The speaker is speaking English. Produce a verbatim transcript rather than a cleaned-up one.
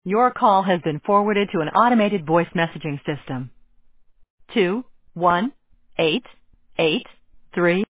Your call has been forwarded to an automated voice messaging system. Two one eight eight three